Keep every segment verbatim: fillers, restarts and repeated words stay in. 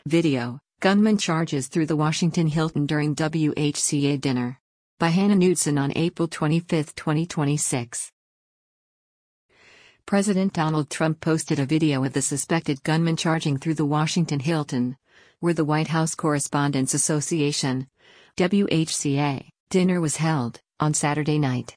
Video: Gunman charges through the Washington Hilton during W H C A dinner. By Hannah Knudsen on April twenty-fifth, twenty twenty-six. President Donald Trump posted a video of the suspected gunman charging through the Washington Hilton, where the White House Correspondents Association (W H C A) dinner was held, on Saturday night.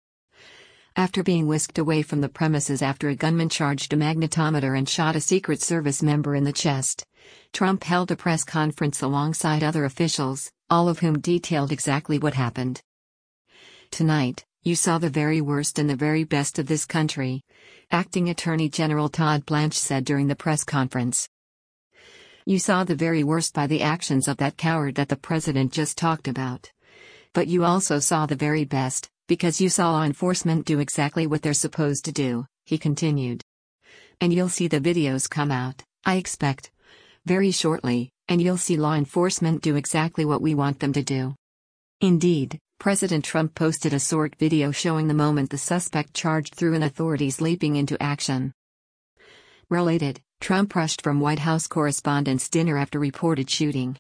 After being whisked away from the premises after a gunman charged a magnetometer and shot a Secret Service member in the chest, Trump held a press conference alongside other officials, all of whom detailed exactly what happened. "Tonight, you saw the very worst and the very best of this country," Acting Attorney General Todd Blanche said during the press conference. "You saw the very worst by the actions of that coward that the president just talked about. But you also saw the very best, because you saw law enforcement do exactly what they're supposed to do," he continued. "And you'll see the videos come out, I expect, very shortly, and you'll see law enforcement do exactly what we want them to do." Indeed, President Trump posted a short video showing the moment the suspect charged through and authorities leaping into action. Related, Trump rushed from White House Correspondents' dinner after reported shooting.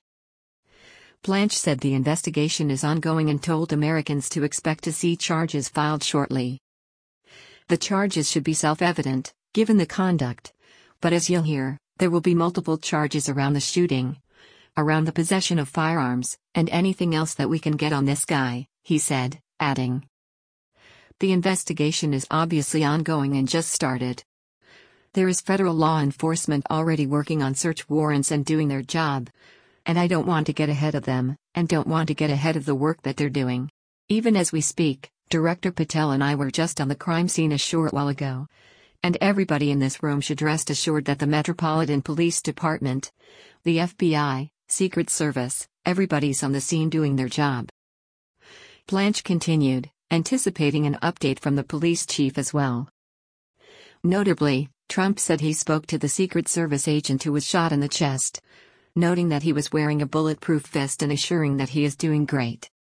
Blanche said the investigation is ongoing and told Americans to expect to see charges filed shortly. The charges should be self-evident, given the conduct. But as you'll hear, there will be multiple charges around the shooting, around the possession of firearms, and anything else that we can get on this guy, he said, adding, "The investigation is obviously ongoing and just started. There is federal law enforcement already working on search warrants and doing their job. And I don't want to get ahead of them, and don't want to get ahead of the work that they're doing. Even as we speak, Director Patel and I were just on the crime scene a short while ago. And everybody in this room should rest assured that the Metropolitan Police Department, the F B I, Secret Service, everybody's on the scene doing their job." Blanche continued, anticipating an update from the police chief as well. Notably, Trump said he spoke to the Secret Service agent who was shot in the chest, noting that he was wearing a bulletproof vest and assuring that he is doing great.